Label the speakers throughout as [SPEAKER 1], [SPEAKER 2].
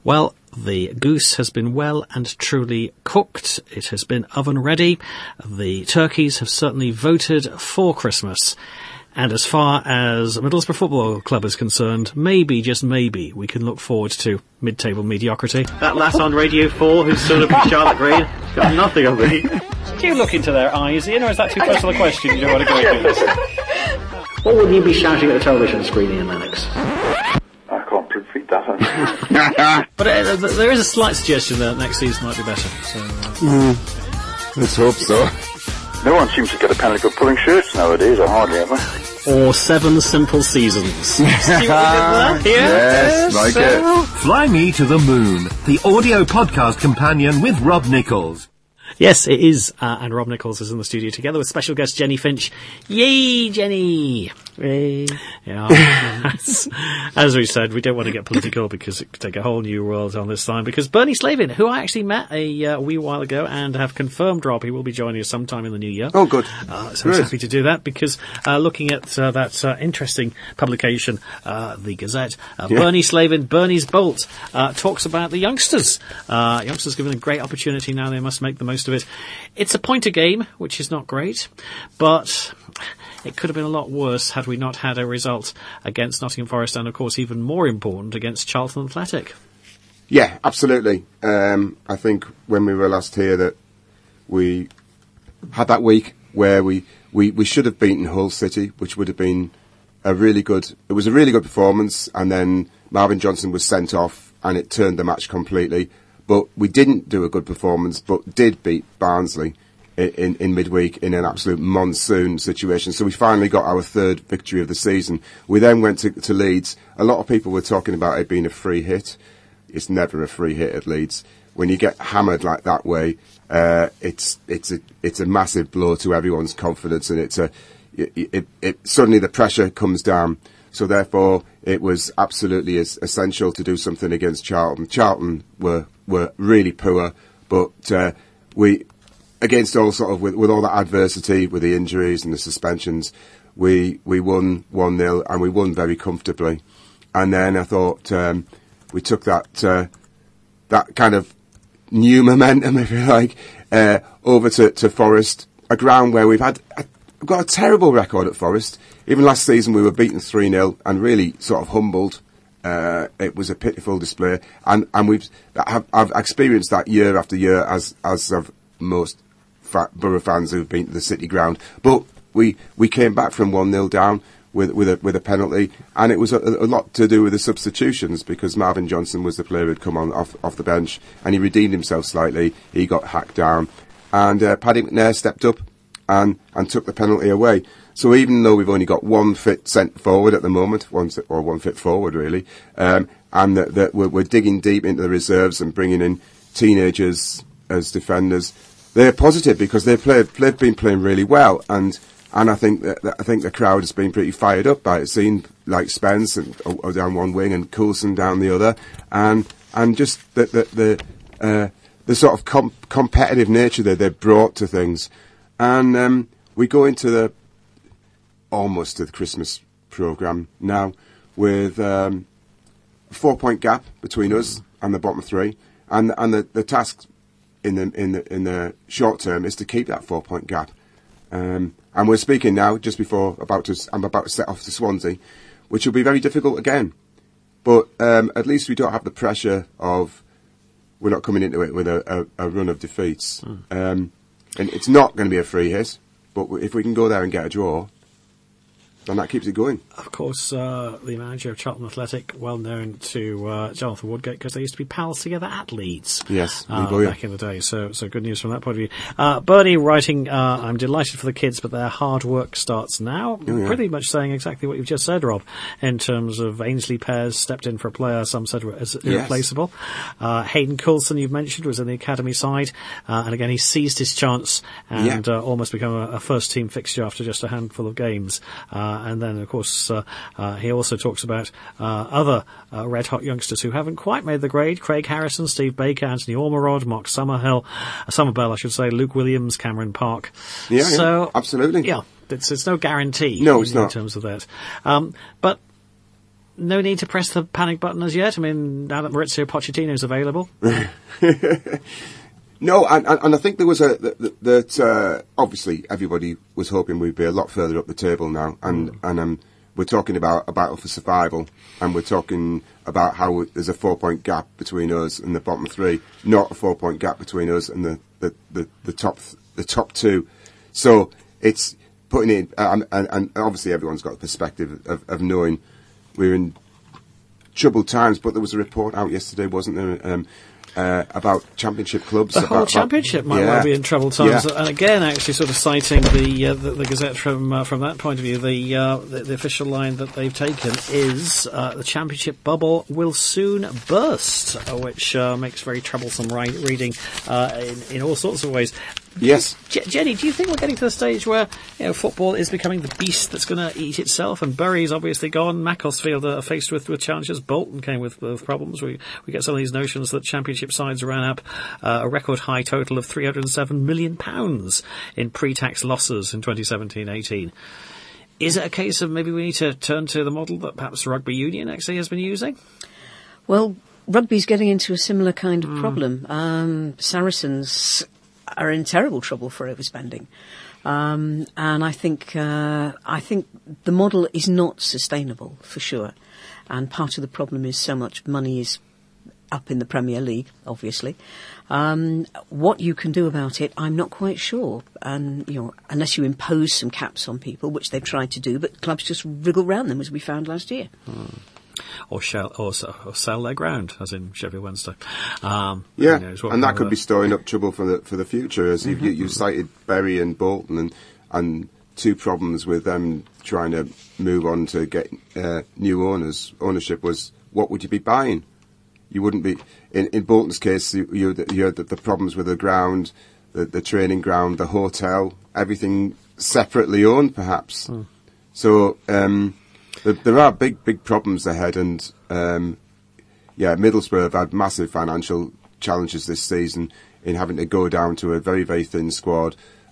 [SPEAKER 1] Well, the goose has been well and truly cooked. It has been oven ready. The turkeys have certainly voted for Christmas. And as far as Middlesbrough Football Club is concerned, maybe, just maybe, we can look forward to mid-table mediocrity. That lass on Radio 4 who's stood up for Charlotte Green got nothing of me. Do you look into their eyes, Ian, or is that too personal a question? You don't want to go into this? What would you be shouting at the television screen, Ian Lennox?
[SPEAKER 2] I can't repeat that.
[SPEAKER 1] But there is a slight suggestion that next season might be better. So,
[SPEAKER 3] let's hope so.
[SPEAKER 2] No one seems to get a penalty for pulling shirts nowadays, or hardly ever.
[SPEAKER 1] Or 7 Simple Seasons. See what we did there?
[SPEAKER 3] Yes, like it.
[SPEAKER 4] Fly Me to the Moon, the audio podcast companion with Rob Nichols.
[SPEAKER 1] Yes, it is, and Rob Nichols is in the studio together with special guest Jenny Finch. Yay, Jenny! Yay. Yeah. As we said, we don't want to get political because it could take a whole new world on this time, because Bernie Slavin, who I actually met a wee while ago and have confirmed, Rob, he will be joining us sometime in the new year.
[SPEAKER 3] Oh, good.
[SPEAKER 1] So I'm happy to do that, because looking at that interesting publication, the Gazette, Bernie Slavin, Bernie's Bolt, talks about the youngsters. Youngsters given a great opportunity now, they must make the most of it. It's a pointer game, which is not great, but it could have been a lot worse had we not had a result against Nottingham Forest, and of course even more important against Charlton Athletic.
[SPEAKER 3] Yeah, absolutely. I think when we were last here that we had that week where we should have beaten Hull City, which would have been it was a really good performance, and then Marvin Johnson was sent off and it turned the match completely. But we didn't do a good performance, but did beat Barnsley in midweek in an absolute monsoon situation. So we finally got our third victory of the season. We then went to Leeds. A lot of people were talking about it being a free hit. It's never a free hit at Leeds. When you get hammered like that way, it's a massive blow to everyone's confidence, and suddenly the pressure comes down. So therefore, it was absolutely essential to do something against Charlton. Charlton were really poor, but we, against all sort of with all that adversity, with the injuries and the suspensions, we won 1-0, and we won very comfortably. And then I thought we took that kind of new momentum, if you like, over to Forest, a ground where we've got a terrible record at Forest. Even last season we were beaten 3-0 and really sort of humbled. It was a pitiful display, and I've experienced that year after year, as have most Borough fans who've been to the City ground. But we came back from 1-0 down with a penalty, and it was a lot to do with the substitutions, because Marvin Johnson was the player who'd come on off the bench, and he redeemed himself slightly. He got hacked down, and Paddy McNair stepped up and took the penalty away. So even though we've only got one fit centre forward at the moment, one fit forward really, and that we're digging deep into the reserves and bringing in teenagers as defenders, they're positive because they've been playing really well, and I think the crowd has been pretty fired up by it, seeing like Spence down one wing and Coulson down the other, and just the sort of competitive nature that they've brought to things, and we go into almost to the Christmas programme now with a 4-point gap between us and the bottom three, and the task in the short term is to keep that 4-point gap. And we're speaking now I'm about to set off to Swansea, which will be very difficult again. But at least we don't have the pressure of we're not coming into it with a run of defeats. And it's not going to be a free hit, but if we can go there and get a draw, then that keeps it going.
[SPEAKER 1] Of course, the manager of Charlton Athletic, well known to Jonathan Woodgate, because they used to be pals together at Leeds.
[SPEAKER 3] Yes,
[SPEAKER 1] back in the day. So good news from that point of view. Bernie writing, I'm delighted for the kids, but their hard work starts now.
[SPEAKER 3] Oh, yeah.
[SPEAKER 1] Pretty much saying exactly what you've just said, Rob, in terms of Ainsley Pears stepped in for a player some said was irreplaceable. Hayden Coulson, you've mentioned, was in the academy side, and again he seized his chance and almost become a first team fixture after just a handful of games. And then, of course, he also talks about other red-hot youngsters who haven't quite made the grade. Craig Harrison, Steve Baker, Anthony Ormerod, Mark Somerville, Somerville, I should say, Luke Williams, Cameron Park.
[SPEAKER 3] Absolutely.
[SPEAKER 1] Yeah, it's no guarantee
[SPEAKER 3] no, it's not.
[SPEAKER 1] in terms of that. But no need to press the panic button as yet. I mean, now that Maurizio Pochettino's available.
[SPEAKER 3] No, and I think there was that obviously everybody was hoping we'd be a lot further up the table now, and we're talking about a battle for survival, and we're talking about how there's a 4-point gap between us and the bottom 3, not a 4-point gap between us and the top 2. So it's putting it, and obviously everyone's got the perspective of knowing we're in troubled times. But there was a report out yesterday, wasn't there? About championship clubs.
[SPEAKER 1] The whole championship might well be in troubled times. Yeah. And again, actually sort of citing the Gazette from that point of view, the official line that they've taken is the championship bubble will soon burst, which makes very troublesome reading in all sorts of ways.
[SPEAKER 3] Yes.
[SPEAKER 1] Jenny, do you think we're getting to the stage where football is becoming the beast that's going to eat itself? And Bury's obviously gone. Macclesfield are faced with challenges. Bolton came with problems. We get some of these notions that championship sides ran up a record high total of £307 million in pre-tax losses in 2017-18. Is it a case of maybe we need to turn to the model that perhaps rugby union actually has been using?
[SPEAKER 5] Well, rugby's getting into a similar kind of problem. Saracens are in terrible trouble for overspending. And I think the model is not sustainable, for sure. And part of the problem is so much money is up in the Premier League, obviously. What you can do about it, I'm not quite sure. And, unless you impose some caps on people, which they've tried to do, but clubs just wriggle round them, as we found last year.
[SPEAKER 1] Or sell their ground, as in Sheffield Wednesday.
[SPEAKER 3] And that could be storing up trouble for the future, as you cited Bury and Bolton, and two problems with them trying to move on to get new ownership was, what would you be buying? You wouldn't be in Bolton's case. You had the problems with the ground, the training ground, the hotel, everything separately owned, perhaps. So. There are big problems ahead, and Middlesbrough have had massive financial challenges this season in having to go down to a very, very thin squad,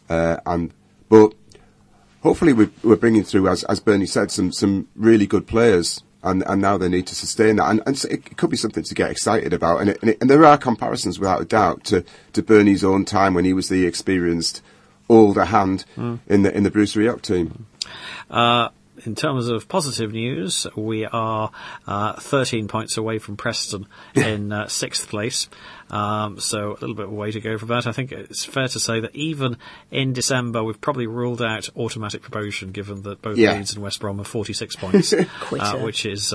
[SPEAKER 3] but hopefully we're bringing through, as Bernie said, some really good players, and now they need to sustain that, and it could be something to get excited about, and there are comparisons without a doubt to Bernie's own time when he was the experienced older hand in the Bruce Rioch team.
[SPEAKER 1] In terms of positive news, we are 13 points away from Preston in 6th place. So a little bit of a way to go for that. I think it's fair to say that even in December, we've probably ruled out automatic promotion, given that both Leeds and West Brom are 46 points, which is,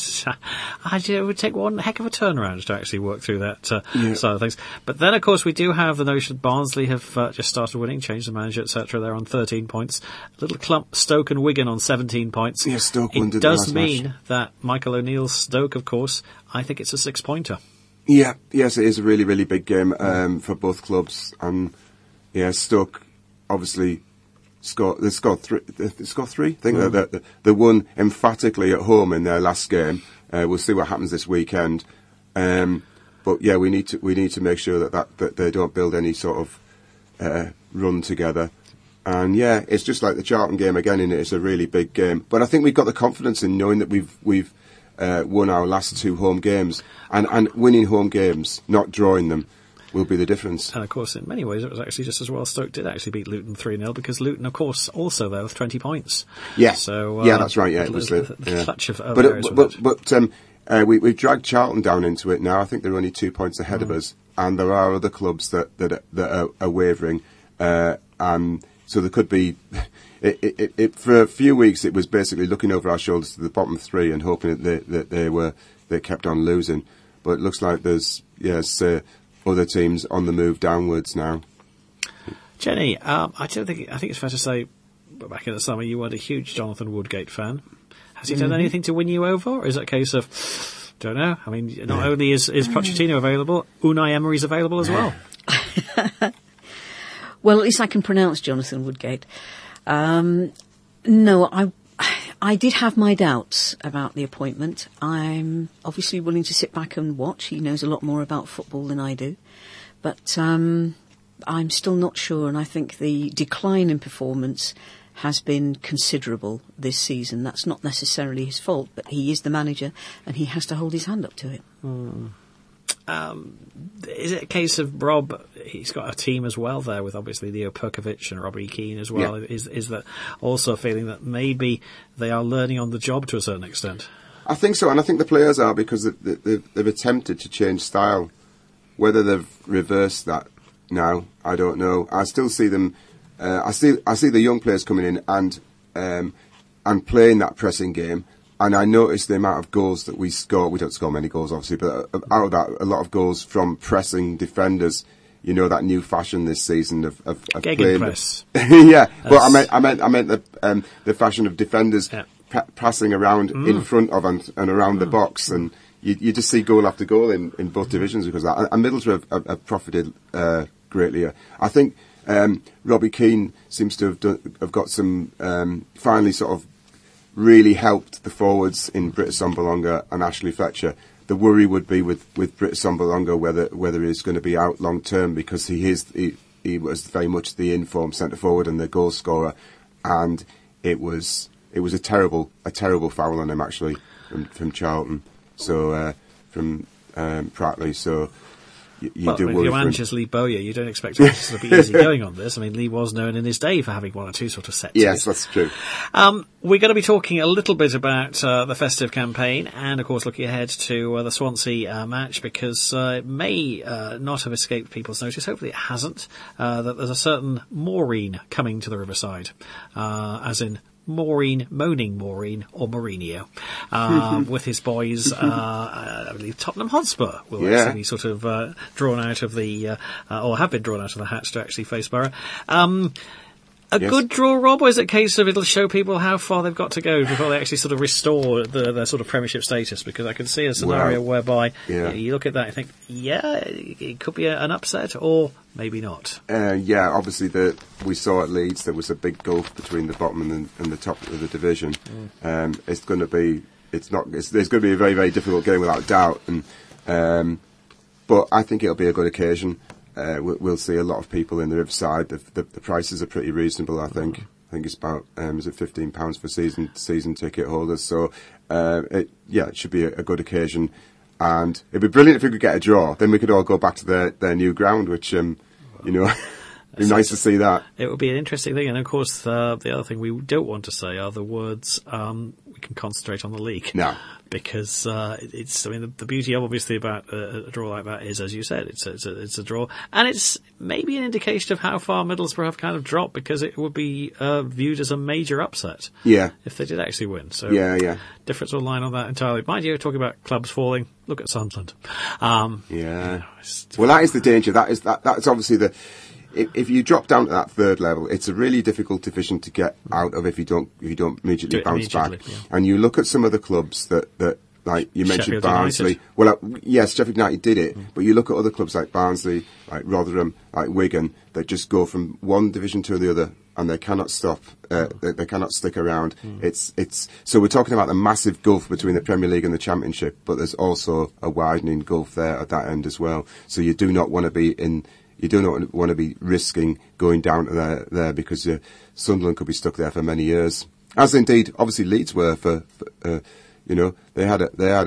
[SPEAKER 1] it would take one heck of a turnaround to actually work through that side of things. But then, of course, we do have the notion that Barnsley have just started winning, changed the manager, etc. They're on 13 points. A little clump, Stoke and Wigan on 17 points.
[SPEAKER 3] Yeah, Stoke
[SPEAKER 1] it does mean that Michael O'Neill's Stoke, of course, I think it's a 6-pointer.
[SPEAKER 3] Yeah, yes, it is a really, really big game for both clubs, and Stoke obviously scored 3. I think they won emphatically at home in their last game. We'll see what happens this weekend, but we need to make sure that they don't build any sort of run together. And it's just like the Charlton game again, and it's a really big game. But I think we've got the confidence in knowing that we've won our last 2 home games, and winning home games, not drawing them, will be the difference.
[SPEAKER 1] And of course, in many ways, it was actually just as well Stoke did actually beat Luton 3-0, because Luton, of course, also there with 20 points.
[SPEAKER 3] Yeah,
[SPEAKER 1] so
[SPEAKER 3] that's right. Yeah, it was
[SPEAKER 1] the clutch of
[SPEAKER 3] we've dragged Charlton down into it now. I think they're only 2 points ahead of us, and there are other clubs that are wavering, and so there could be. For a few weeks, it was basically looking over our shoulders to the bottom 3 and hoping that they kept on losing. But it looks like there's other teams on the move downwards now.
[SPEAKER 1] Jenny, I think it's fair to say, back in the summer, you weren't a huge Jonathan Woodgate fan. Has he done anything to win you over, or is it a case of, don't know? I mean, not only is Pochettino available, Unai Emery's available as well.
[SPEAKER 5] Well, at least I can pronounce Jonathan Woodgate. No, I did have my doubts about the appointment. I'm obviously willing to sit back and watch. He knows a lot more about football than I do. But I'm still not sure, and I think the decline in performance has been considerable this season. That's not necessarily his fault, but he is the manager and he has to hold his hand up to it.
[SPEAKER 1] Is it a case of Rob, he's got a team as well there with obviously Leo Perkovic and Robbie Keane as well. Yeah. Is that also a feeling that maybe they are learning on the job to a certain extent?
[SPEAKER 3] I think so, and I think the players are, because they've attempted to change style. Whether they've reversed that now, I don't know. I still see them. I see the young players coming in and playing that pressing game. And I noticed the amount of goals that we score. We don't score many goals, obviously, but out of that, a lot of goals from pressing defenders. You know, that new fashion this season of playing.
[SPEAKER 1] Press.
[SPEAKER 3] Yeah, but I meant the fashion of defenders passing around in front of and around the box, and you just see goal after goal in both divisions because of that. And Middlesbrough have profited greatly. I think Robbie Keane seems to have got some finally sort of really helped the forwards in Britt Assombalonga and Ashley Fletcher. The worry would be with Britt Assombalonga whether he's going to be out long term, because he was very much the in-form centre forward and the goal scorer, and it was a terrible foul on him actually from Charlton. So from Pratley. So you do worry.
[SPEAKER 1] If your manager's Lee Bowyer, you don't expect him to be easy going on this. I mean, Lee was known in his day for having one or two sort of sets.
[SPEAKER 3] Yes, that's true.
[SPEAKER 1] We're going to be talking a little bit about the festive campaign and, of course, looking ahead to the Swansea match, because it may not have escaped people's notice. Hopefully it hasn't. That there's a certain Maureen coming to the Riverside, as in Moaning Maureen or Mourinho, with his boys. I believe Tottenham Hotspur will actually be sort of drawn out of the, or have been drawn out of the hatch to actually face Borough. Good draw, Rob, or is it a case of it'll show people how far they've got to go before they actually sort of restore their sort of Premiership status? Because I can see a scenario whereby you look at that and think, it could be an upset, or maybe not.
[SPEAKER 3] Obviously we saw at Leeds there was a big gulf between the bottom and the top of the division. It's going to be there's going to be a very, very difficult game without doubt, and but I think it'll be a good occasion. We'll see a lot of people in the Riverside. The prices are pretty reasonable, I think. I think it's about is it £15 for season ticket holders. So it should be a good occasion, and it'd be brilliant if we could get a draw. Then we could all go back to their new ground, which it'd be nice to see that. It
[SPEAKER 1] would be an interesting thing, and of course the other thing we don't want to say are the words we can concentrate on the league.
[SPEAKER 3] No.
[SPEAKER 1] Because the beauty obviously about a draw like that is, as you said, it's a draw, and it's maybe an indication of how far Middlesbrough have kind of dropped, because it would be viewed as a major upset if they did actually win. So different sort of line on that entirely. Mind you, talking about clubs falling, look at Sunderland.
[SPEAKER 3] Well, that is the danger. That's obviously if you drop down to that third level, it's a really difficult division to get out of if you don't immediately bounce back. Yeah. And you look at some of the clubs that like you mentioned,
[SPEAKER 1] Sheffield
[SPEAKER 3] Barnsley.
[SPEAKER 1] United.
[SPEAKER 3] Well, yes, Sheffield United did it, but you look at other clubs like Barnsley, like Rotherham, like Wigan, that just go from one division to the other, and they cannot stop. They cannot stick around. It's so we're talking about a massive gulf between the Premier League and the Championship, but there's also a widening gulf there at that end as well. So you do not want to be in. You do not want to be risking going down to there because Sunderland could be stuck there for many years, as indeed obviously Leeds were for they had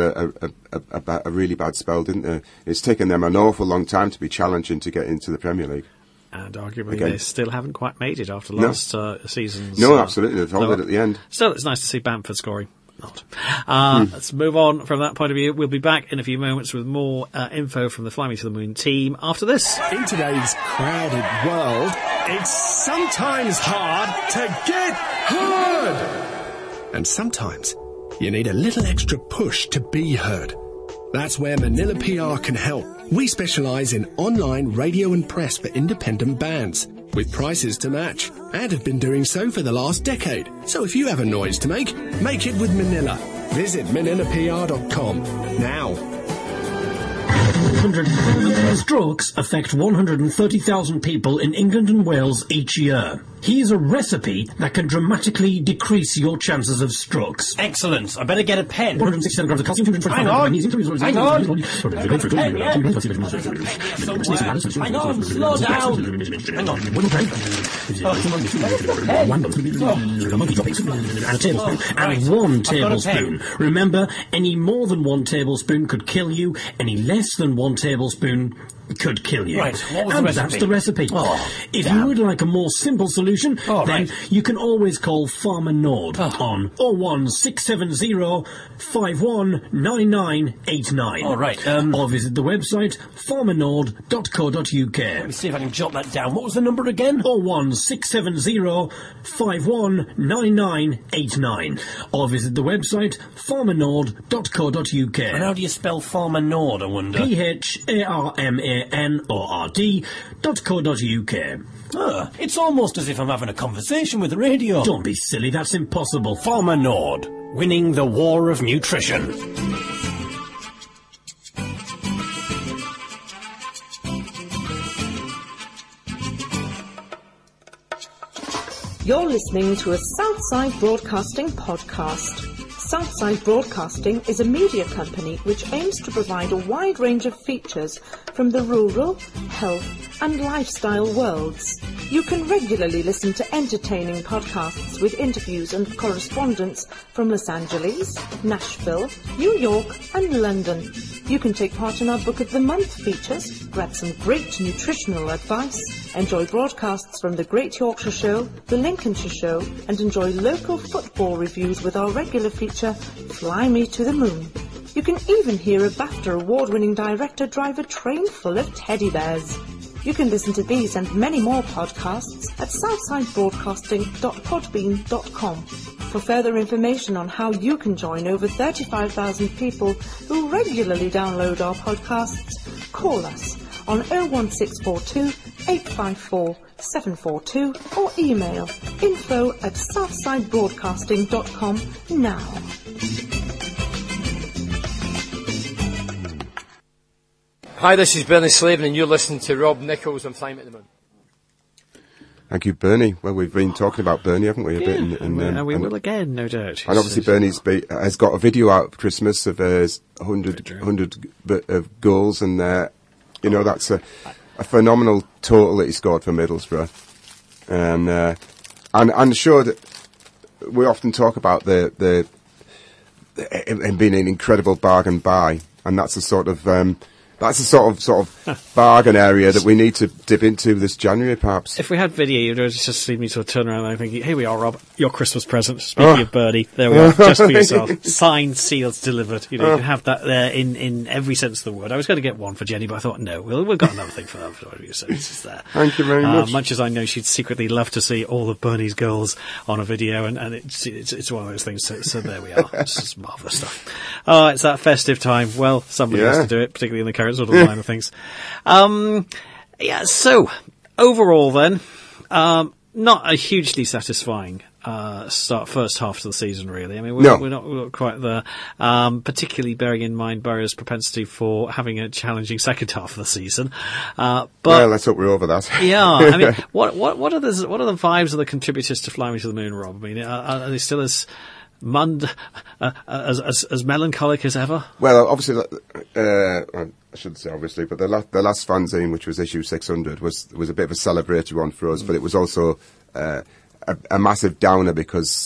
[SPEAKER 3] a really bad spell, didn't they? It's taken them an awful long time to be challenging to get into the Premier League.
[SPEAKER 1] And arguably they still haven't quite made it after last season's.
[SPEAKER 3] No, absolutely, they've held it at the end.
[SPEAKER 1] Still, it's nice to see Bamford scoring. Let's move on from that point of view. We'll be back in a few moments with more info from the Fly Me to the Moon team after this.
[SPEAKER 6] In today's crowded world, it's sometimes hard to get heard. And sometimes you need a little extra push to be heard. That's where Manila PR can help. We specialise in online radio and press for independent bands, with prices to match, and have been doing so for the last decade. So if you have a noise to make it with Manila. Visit manilapr.com now.
[SPEAKER 7] Strokes affect 130,000 people in England and Wales each year. Here's a recipe that can dramatically decrease your chances of strokes.
[SPEAKER 8] Excellent. I better get a pen.
[SPEAKER 7] 167 grams of calcium, 225
[SPEAKER 8] Hang on.
[SPEAKER 7] Hang on.
[SPEAKER 8] Hang on. Slow down. Hang on.
[SPEAKER 7] And a tablespoon. And 1 tablespoon. Remember, any more than 1 tablespoon could kill you. Any less than 1 tablespoon could kill you.
[SPEAKER 8] Right, what was
[SPEAKER 7] and
[SPEAKER 8] the recipe?
[SPEAKER 7] That's the recipe. If you would like a more simple solution, then you can always call Farmer Nord on 01670 519989.
[SPEAKER 8] All right.
[SPEAKER 7] Or visit the website farmernord.co.uk.
[SPEAKER 8] Let me see if I can jot that down. What was the number again?
[SPEAKER 7] 01670 519989. Or visit the website farmernord.co.uk.
[SPEAKER 8] And how do you spell Farmer Nord, I wonder?
[SPEAKER 7] PHARMANORD.co.uk.
[SPEAKER 8] It's almost as if I'm having a conversation with the radio.
[SPEAKER 7] Don't be silly, that's impossible.
[SPEAKER 8] Farmer Nord, winning the war of nutrition.
[SPEAKER 9] You're listening to a Southside Broadcasting podcast. Southside Broadcasting is a media company which aims to provide a wide range of features from the rural, health and lifestyle worlds. You can regularly listen to entertaining podcasts with interviews and correspondence from Los Angeles, Nashville, New York and London. You can take part in our Book of the Month features, grab some great nutritional advice, enjoy broadcasts from the Great Yorkshire Show, the Lincolnshire Show, and enjoy local football reviews with our regular feature, Fly Me to the Moon. You can even hear a BAFTA award-winning director drive a train full of teddy bears. You can listen to these and many more podcasts at southsidebroadcasting.podbean.com. For further information on how you can join over 35,000 people who regularly download our podcasts, call us on 01642 854 742 or email info@southsidebroadcasting.com now.
[SPEAKER 10] Hi, this is Bernie Slavin and you're listening to Rob Nichols on Flying at the Moon.
[SPEAKER 3] Thank you, Bernie. Well, we've been talking about Bernie, haven't we, a bit?
[SPEAKER 1] And we will again, no doubt.
[SPEAKER 3] And obviously Bernie's has got a video out of Christmas of 100 of goals, and, you know, that's a phenomenal total that he scored for Middlesbrough. And I'm sure that we often talk about him being an incredible bargain buy, and that's a sort of bargain area that we need to dip into this January, perhaps.
[SPEAKER 1] If we had video, you'd just see me sort of turn around and think, here we are, Rob, your Christmas present. Speaking of Bernie, there we are, just for yourself. Signed, sealed, delivered. You know, you can have that there in every sense of the word. I was going to get one for Jenny, but I thought, no, we've got another thing for that. So it's just there.
[SPEAKER 3] Thank you very much.
[SPEAKER 1] Much as I know she'd secretly love to see all of Bernie's goals on a video, and it's one of those things. So there we are. It's just marvellous stuff. Oh, it's that festive time. Well, somebody has to do it, particularly in the current sort of line of things. So overall then, not a hugely satisfying first half to the season, really. I mean, we're not quite there, particularly bearing in mind Borough's propensity for having a challenging second half of the season. But
[SPEAKER 3] well, let's hope we're over that.
[SPEAKER 1] Yeah, I mean, what are the vibes of the contributors to Fly Me to the Moon, Rob? I mean, are they still as as melancholic as ever?
[SPEAKER 3] Well, obviously, I shouldn't say obviously, but the last fanzine, which was issue 600, was a bit of a celebratory one for us, but it was also a massive downer because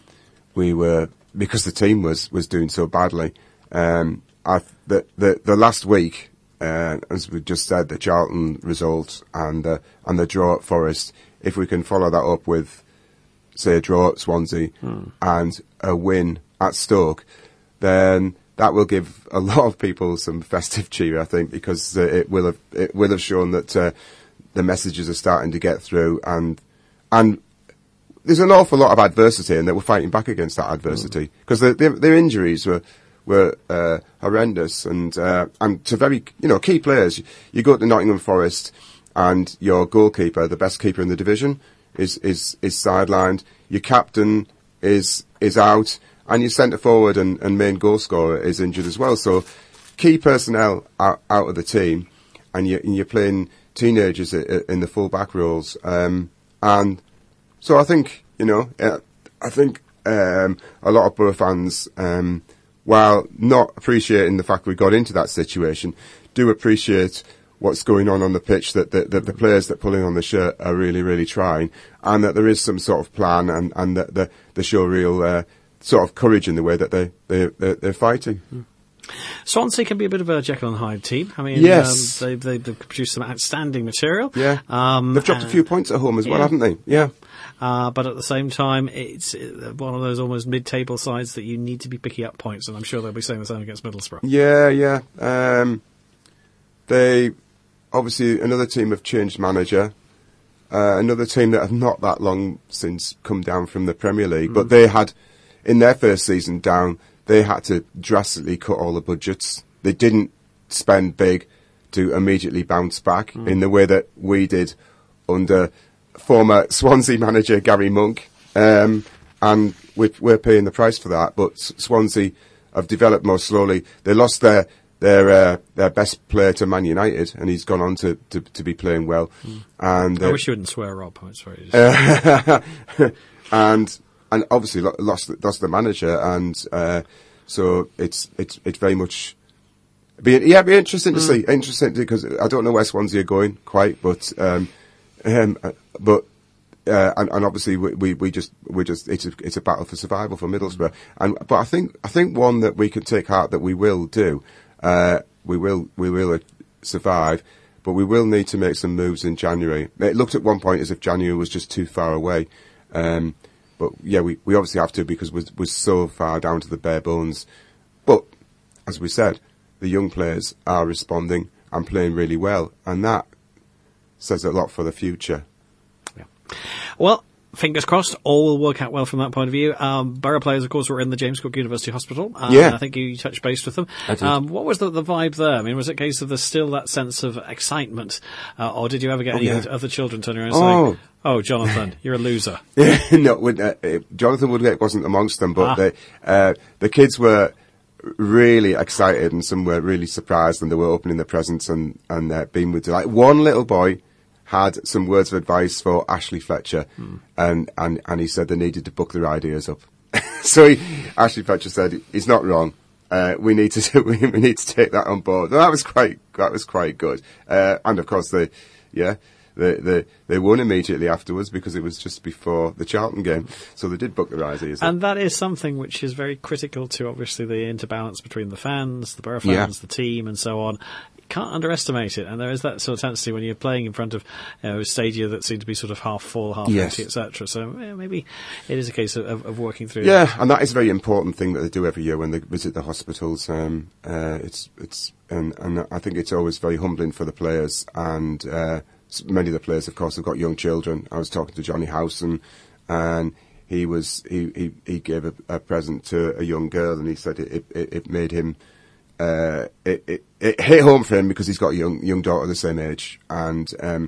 [SPEAKER 3] the team was doing so badly. The last week, as we just said, the Charlton result and the draw at Forest, if we can follow that up with, say, a draw at Swansea and a win at Stoke, then that will give a lot of people some festive cheer, I think, because it will have shown that the messages are starting to get through, and there's an awful lot of adversity, and that we're fighting back against that adversity because their injuries were horrendous, and to very key players. You go to Nottingham Forest, and your goalkeeper, the best keeper in the division, is sidelined. Your captain is out, and your centre forward and main goal scorer is injured as well. So key personnel out of the team, and you're playing teenagers in the full back roles, and so I think a lot of Borough fans, while not appreciating the fact we got into that situation, do appreciate what's going on the pitch, that the players that pull in on the shirt are really, really trying, and that there is some sort of plan, and that they show real sort of courage in the way that they're fighting.
[SPEAKER 1] Swansea can be a bit of a Jekyll and Hyde team. I mean,
[SPEAKER 3] yes.
[SPEAKER 1] They've produced some outstanding material.
[SPEAKER 3] Yeah. They've dropped a few points at home as well, haven't they? Yeah.
[SPEAKER 1] But at the same time, it's one of those almost mid-table sides that you need to be picking up points, and I'm sure they'll be saying the same against Middlesbrough.
[SPEAKER 3] Yeah. They, obviously, another team have changed manager. Another team that have not that long since come down from the Premier League, but they had, in their first season down, they had to drastically cut all the budgets. They didn't spend big to immediately bounce back in the way that we did under former Swansea manager Gary Monk. And we're paying the price for that. But Swansea have developed more slowly. They lost their best player to Man United, and he's gone on to be playing well. And
[SPEAKER 1] I wish you wouldn't swear, Rob. It's very
[SPEAKER 3] and obviously lost the manager, and so it's very much be interesting to see. Interesting because I don't know where Swansea are going quite, but and obviously we just it's a battle for survival for Middlesbrough, but I think one that we can take heart that we will do. We will survive, but we will need to make some moves in January. It looked at one point as if January was just too far away. But yeah, we obviously have to because we're so far down to the bare bones. But as we said, the young players are responding and playing really well, and that says a lot for the future.
[SPEAKER 1] Yeah. Well, fingers crossed, all will work out well from that point of view. Borough players, of course, were in the James Cook University Hospital. I think you touched base with them.
[SPEAKER 3] I did.
[SPEAKER 1] What was the vibe there? I mean, was it a case of there's still that sense of excitement? Or did you ever get any other children turning around saying, "Oh, Jonathan, you're a loser"?
[SPEAKER 3] No, Jonathan Woodgate wasn't amongst them, but the kids were really excited, and some were really surprised, and they were opening their presents and being with delight. One little boy had some words of advice for Ashley Fletcher, and he said they needed to book their ideas up. So Ashley Fletcher said he's not wrong. We need to take that on board. That was quite good. And of course they won immediately afterwards because it was just before the Charlton game. So they did book their ideas up.
[SPEAKER 1] And that is something which is very critical to obviously the interbalance between the fans, the Borough fans, the team, and so on. Can't underestimate it, and there is that sort of tendency when you're playing in front of a stadia that seem to be sort of half full, half empty, etc. So maybe it is a case of working through.
[SPEAKER 3] Yeah, and that is a very important thing that they do every year when they visit the hospitals. It's and I think it's always very humbling for the players, and many of the players, of course, have got young children. I was talking to Johnny Howson, and he gave a present to a young girl, and he said it made him. It hit home for him because he's got a young daughter the same age, and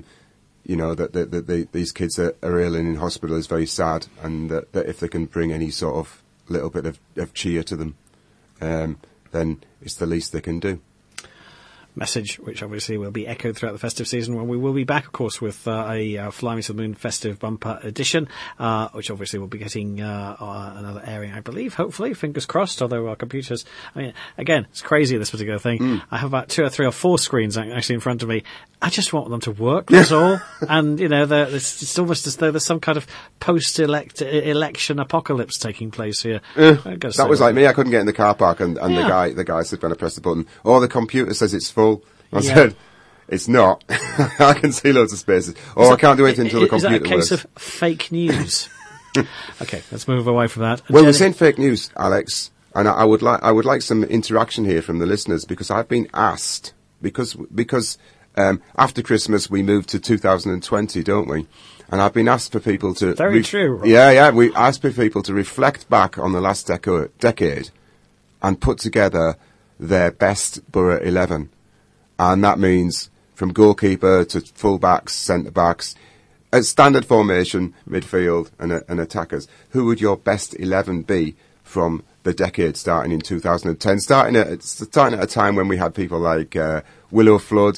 [SPEAKER 3] that these kids are ill and in hospital is very sad, and that if they can bring any sort of little bit of cheer to them, then it's the least they can do.
[SPEAKER 1] Message which obviously will be echoed throughout the festive season when we will be back, of course, with a Fly Me to the Moon festive bumper edition, which obviously will be getting another airing, I believe, hopefully, fingers crossed, although our computers, I mean, again, it's crazy, this particular thing. I have about 2 or 3 or 4 screens actually in front of me. I just want them to work, that's all. And, it's almost as though there's some kind of post-election apocalypse taking place here.
[SPEAKER 3] That was like me. I couldn't get in the car park, and the guy said when I pressed the button, the computer says it's full. I said, it's not. I can see loads of spaces. I can't do anything until the computer works.
[SPEAKER 1] Is that a case of fake news? Okay, let's move away from that.
[SPEAKER 3] Well, we're saying fake news, Alex, and I would like some interaction here from the listeners, because I've been asked, because after Christmas we moved to 2020, don't we? And I've been asked for people to...
[SPEAKER 1] Very true. Right?
[SPEAKER 3] Yeah, we asked for people to reflect back on the last decade and put together their best Borough 11. And that means from goalkeeper to full-backs, centre-backs, a standard formation, midfield and attackers. Who would your best 11 be from the decade starting in 2010? Starting at a time when we had people like Willow Flood,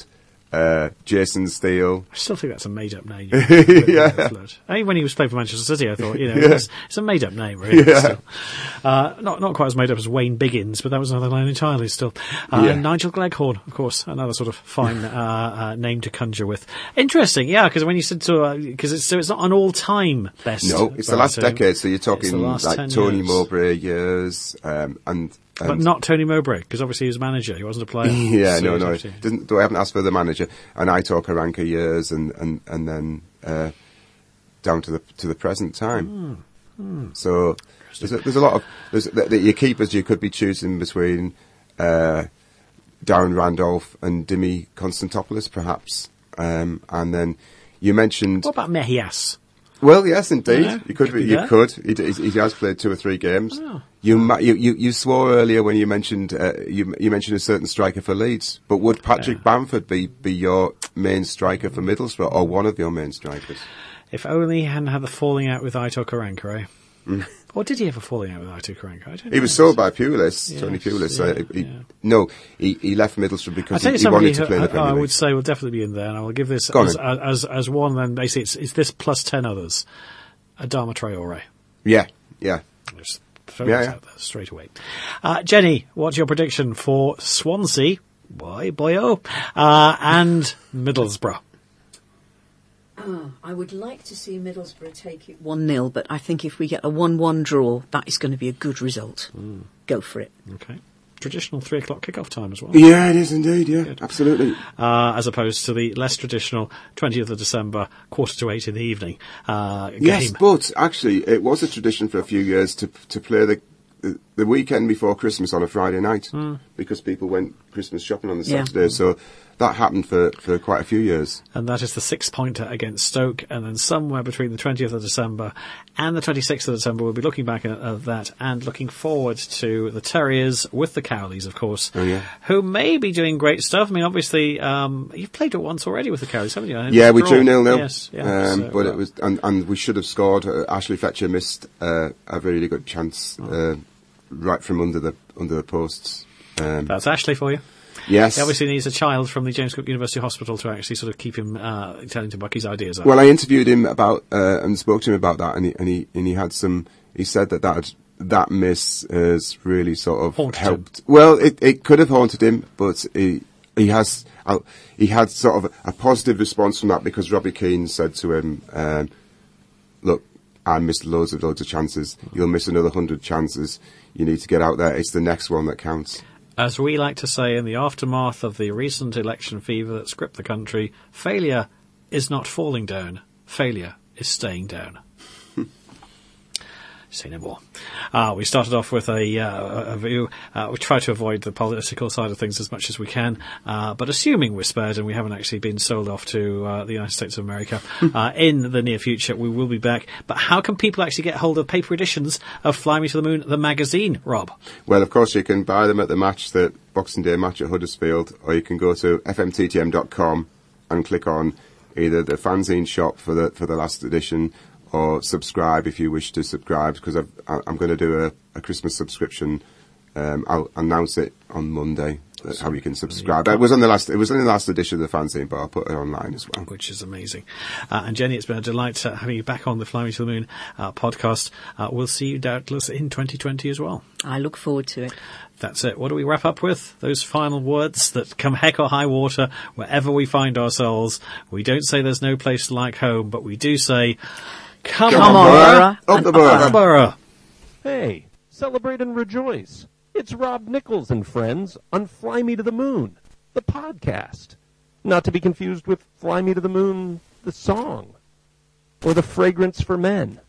[SPEAKER 3] Jason Steele.
[SPEAKER 1] I still think that's a made-up name.
[SPEAKER 3] Yeah.
[SPEAKER 1] I mean, when he was playing for Manchester City, I thought, it's a made-up name, really.
[SPEAKER 3] Yeah.
[SPEAKER 1] Still. Not quite as made-up as Wayne Biggins, but that was another name entirely still. Nigel Gleghorn, of course, another sort of fine name to conjure with. Interesting, yeah, because when you said because it's not an all-time best.
[SPEAKER 3] No, it's the last decade, so you're talking like Tony Mowbray years,
[SPEAKER 1] but not Tony Mowbray, because obviously he was manager. He wasn't a player.
[SPEAKER 3] Yeah, so no. I haven't asked for the manager. And Aitor Karanka years, and then down to the present time. So there's a lot of your keepers. You could be choosing between Darren Randolph and Dimi Konstantopoulos, perhaps. And then you mentioned.
[SPEAKER 1] What about Mejias?
[SPEAKER 3] Well, yes, indeed.
[SPEAKER 1] Yeah,
[SPEAKER 3] You could. He has played 2 or 3 games. Oh. You swore earlier when you mentioned you mentioned a certain striker for Leeds, but would Patrick Bamford be your main striker for Middlesbrough, or one of your main strikers?
[SPEAKER 1] If only he hadn't had the falling out with Aitor Karanka, eh? Or did he have a falling out with Aitor Karanka?
[SPEAKER 3] He was sold by Pulis, Tony Pulis. No, he left Middlesbrough because he wanted to play in the Premier League.
[SPEAKER 1] I would say will definitely be in there, and I will give this as one. Then basically, it's this plus 10 others. Adama Traore.
[SPEAKER 3] Yeah.
[SPEAKER 1] Just throw it out there straight away. Jenny, what's your prediction for Swansea? Boyo, and Middlesbrough?
[SPEAKER 5] I would like to see Middlesbrough take it 1-0, but I think if we get a 1-1 draw, that is going to be a good result. Go for it.
[SPEAKER 1] Okay. Traditional 3 o'clock kickoff time as well.
[SPEAKER 3] Yeah, it is indeed, yeah, good. Absolutely.
[SPEAKER 1] As opposed to the less traditional 20th of December, 7:45 in the evening game.
[SPEAKER 3] Yes, but actually it was a tradition for a few years to play the weekend before Christmas on a Friday night, because people went Christmas shopping on the Saturday, so that happened for quite a few years.
[SPEAKER 1] And that is the 6-pointer against Stoke, and then somewhere between the 20th of December and the 26th of December we'll be looking back at that and looking forward to the Terriers with the Cowleys, of course, who may be doing great stuff. I mean, obviously, you've played it once already with the Cowleys, haven't you?
[SPEAKER 3] Yeah, we drew 0-0.
[SPEAKER 1] Yes,
[SPEAKER 3] but it was, and we should have scored. Ashley Fletcher missed a really good chance right from under the posts.
[SPEAKER 1] That's Ashley for you.
[SPEAKER 3] Yes.
[SPEAKER 1] He obviously needs a child from the James Cook University Hospital to actually sort of keep him telling to buck his ideas up.
[SPEAKER 3] Well, I interviewed him about and spoke to him about that, and he had some. He said that miss has really sort of
[SPEAKER 1] haunted
[SPEAKER 3] helped.
[SPEAKER 1] Him.
[SPEAKER 3] Well, it could have haunted him, but he had sort of a positive response from that, because Robbie Keane said to him, "Look, I missed loads of chances. You'll miss another 100 chances. You need to get out there. It's the next one that counts."
[SPEAKER 1] As we like to say in the aftermath of the recent election fever that gripped the country, failure is not falling down. Failure is staying down. Say no more. We started off with a view. We try to avoid the political side of things as much as we can, but assuming we're spared and we haven't actually been sold off to the United States of America in the near future, we will be back. But how can people actually get hold of paper editions of Fly Me to the Moon, the magazine, Rob?
[SPEAKER 3] Well, of course, you can buy them at the Boxing Day match at Huddersfield, or you can go to fmttm.com and click on either the fanzine shop for the last edition, or subscribe if you wish to subscribe, because I'm going to do a Christmas subscription. I'll announce it on Monday, how you can subscribe. It was in the last edition of the fanzine, but I'll put it online as well.
[SPEAKER 1] Which is amazing. And Jenny, it's been a delight having you back on the Fly Me to the Moon podcast. We'll see you doubtless in 2020 as well.
[SPEAKER 5] I look forward to it.
[SPEAKER 1] That's it. What do we wrap up with? Those final words that come heck or high water, wherever we find ourselves. We don't say there's no place like home, but we do say, Come on,
[SPEAKER 3] Borough. Up the
[SPEAKER 1] Borough.
[SPEAKER 11] Hey, celebrate and rejoice. It's Rob Nichols and friends on Fly Me to the Moon, the podcast. Not to be confused with Fly Me to the Moon, the song, or the Fragrance for Men.